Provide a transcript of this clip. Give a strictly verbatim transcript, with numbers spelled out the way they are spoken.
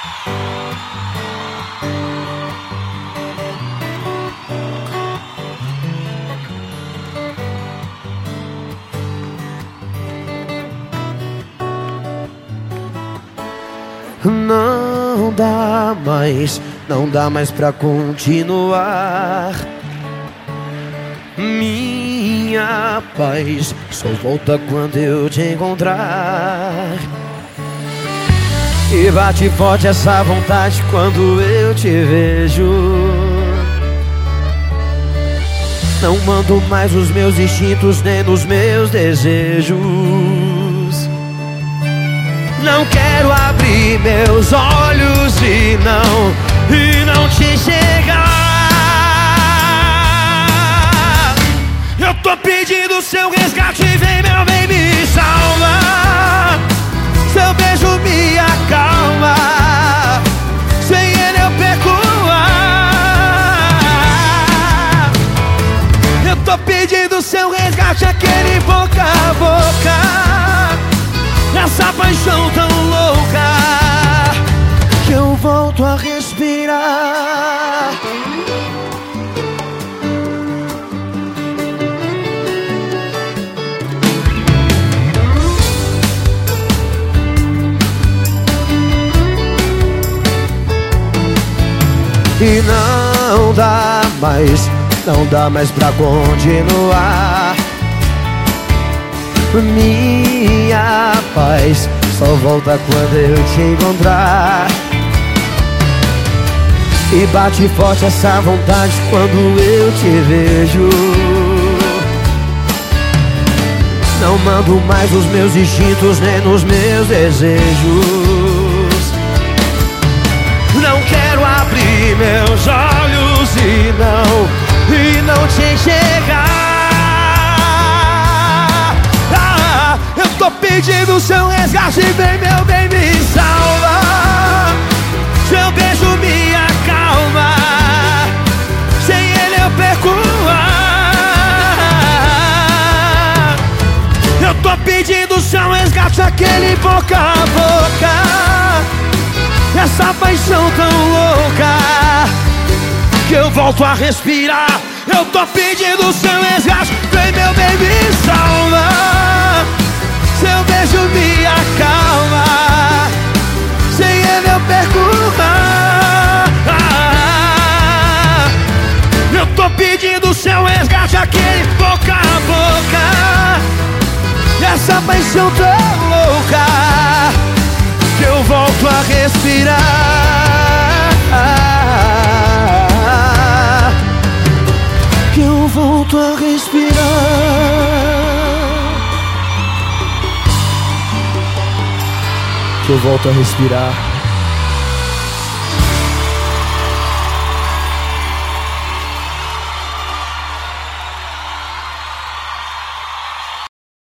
Não dá mais, não dá mais pra continuar. Minha paz só volta quando eu te encontrar. E bate forte essa vontade quando eu te vejo. Não mando mais os meus instintos nem nos meus desejos. Não quero abrir meus olhos e não, e não te enxergar. Eu tô pedindo seu resgate, vem meu bem me salva. Seu beijo me acalma, sem ele eu perco o ar. Eu tô pedindo seu resgate, aquele boca a boca. Essa paixão tão louca que eu volto a respirar. E não dá mais, não dá mais pra continuar. Minha paz só volta quando eu te encontrar. E bate forte essa vontade quando eu te vejo. Não mando mais os meus instintos nem nos meus desejos. Não quero abrir meus olhos e não, e não te enxergar. Tô pedindo seu resgate, vem meu bem me salva. Seu beijo me acalma, sem ele eu perco o ar. Eu tô pedindo seu resgate, aquele boca a boca. Essa paixão tão louca que eu volto a respirar. Eu tô pedindo seu resgate, vem meu bem me salva. Seu beijo me acalma, sem ele eu perco o ar. Eu tô pedindo seu resgate, aquele boca a boca. Essa paixão tão louca que eu volto a respirar. Que eu volto a respirar. Que eu volto a respirar.